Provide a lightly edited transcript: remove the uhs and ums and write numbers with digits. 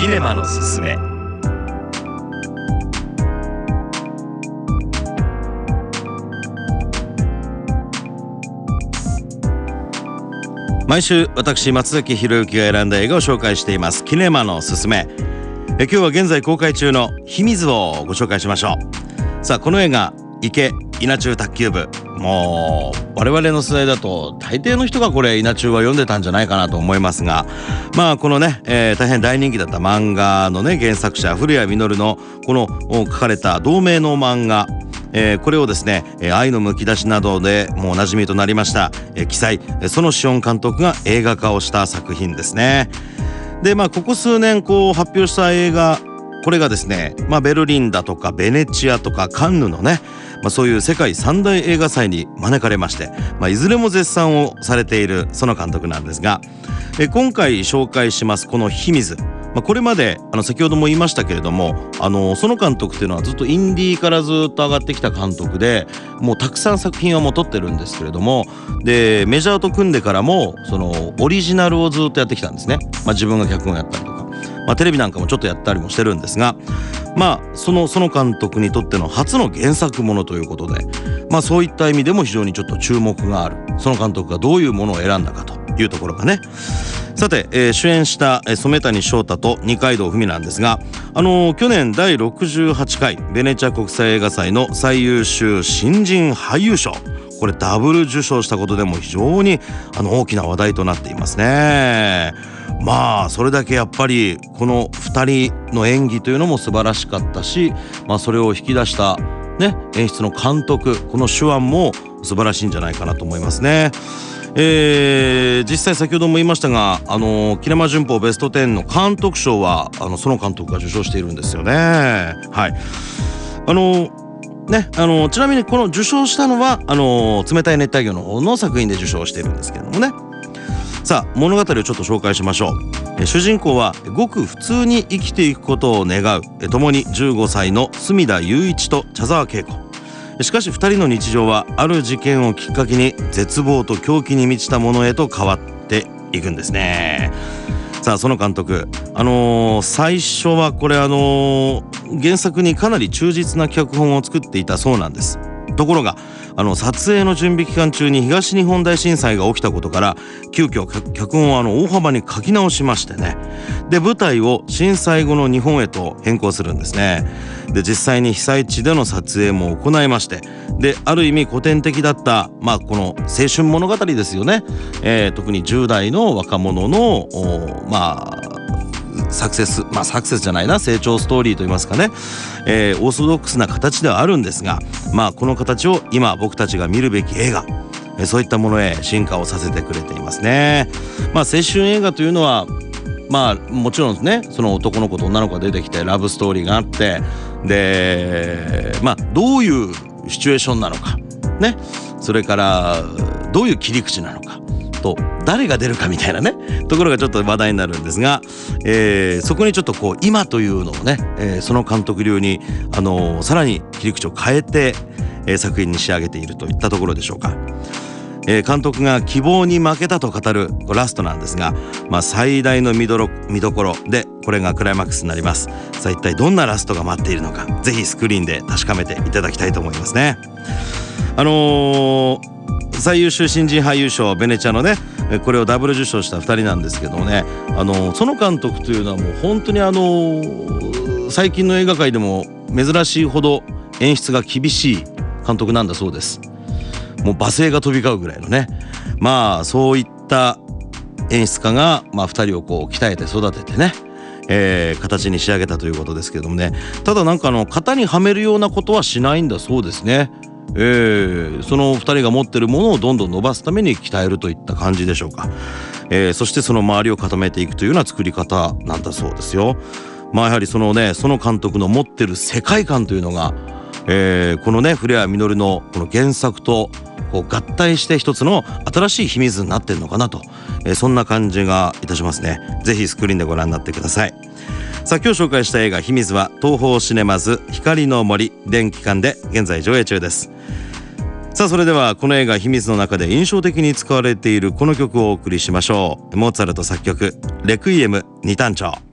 キネマのすすめ。毎週私松崎博之が選んだ映画を紹介していますキネマのすすめ。今日は現在公開中の秘密をご紹介しましょう。さあ、この映画池稲中卓球部、もう我々の世代だと大抵の人がこれ稲中は読んでたんじゃないかなと思いますが、このね、大変大人気だった漫画のね原作者古谷実のこの書かれた同名の漫画、これをですね、愛のむき出しなどでもうおなじみとなりました、鬼才園子温監督が映画化をした作品ですね。でここ数年発表した映画、これがですね、ベルリンだとかベネチアとかカンヌのね、そういう世界三大映画祭に招かれまして、いずれも絶賛をされている園監督なんですが、今回紹介しますこの秘密、これまで先ほども言いましたけれども、園監督っていうのはずっとインディーからずっと上がってきた監督で、もうたくさん作品はもう撮ってるんですけれども、でメジャーと組んでからもそのオリジナルをずっとやってきたんですね。自分が脚本やったりとか、テレビなんかもちょっとやったりもしてるんですが、その園監督にとっての初の原作ものということで、そういった意味でも非常にちょっと注目がある園監督がどういうものを選んだかというところがね。さて、主演した染谷将太と二階堂ふみなんですが、去年第68回ベネチア国際映画祭の最優秀新人俳優賞、これダブル受賞したことでも非常に大きな話題となっていますね。それだけやっぱりこの2人の演技というのも素晴らしかったし、それを引き出したね演出の監督、この手腕も素晴らしいんじゃないかなと思いますね。実際先ほども言いましたが、キネマ旬報ベスト10の監督賞は園監督が受賞しているんですよね。はい。ちなみにこの受賞したのは冷たい熱帯魚の方の作品で受賞しているんですけれどもね。さあ、物語をちょっと紹介しましょう。主人公はごく普通に生きていくことを願う共に15歳の隅田雄一と茶沢恵子。しかし2人の日常はある事件をきっかけに絶望と狂気に満ちたものへと変わっていくんですね。さあ、園監督、最初はこれ原作にかなり忠実な脚本を作っていたそうなんです。ところが撮影の準備期間中に東日本大震災が起きたことから、急遽脚本を大幅に書き直しましてね、で舞台を震災後の日本へと変更するんですね。で実際に被災地での撮影も行いまして、である意味古典的だったこの青春物語ですよね。特に10代の若者のサクセスじゃないな、成長ストーリーといいますかね、オーソドックスな形ではあるんですが、この形を今僕たちが見るべき映画、そういったものへ進化をさせてくれていますね。青春映画というのはもちろんね、その男の子と女の子が出てきてラブストーリーがあって、でどういうシチュエーションなのかね、それからどういう切り口なのかと誰が出るかみたいなねところがちょっと話題になるんですが、そこにちょっと今というのをね、その監督流にさらに切り口を変えて、作品に仕上げているといったところでしょうか。監督が希望に負けたと語るラストなんですが、最大の見どころで、これがクライマックスになります。さあ、一体どんなラストが待っているのか、ぜひスクリーンで確かめていただきたいと思いますね。最優秀新人俳優賞ベネチアのね、これをダブル受賞した2人なんですけどもね、園監督というのはもう本当に最近の映画界でも珍しいほど演出が厳しい監督なんだそうです。もう罵声が飛び交うぐらいのね、そういった演出家が2人を鍛えて育ててね、形に仕上げたということですけどもね。ただ型にはめるようなことはしないんだそうですね。その2人が持ってるものをどんどん伸ばすために鍛えるといった感じでしょうか。そしてその周りを固めていくというような作り方なんだそうですよ。やはりその監督の持ってる世界観というのが、このね古谷実のこの原作と合体して一つの新しい秘密になってるのかなと、そんな感じがいたしますね。ぜひスクリーンでご覧になってください。さあ、今日紹介した映画秘密は東宝シネマズ光の森電気館で現在上映中です。さあ、それではこの映画秘密の中で印象的に使われているこの曲をお送りしましょう。モーツァルト作曲レクイエム二単調。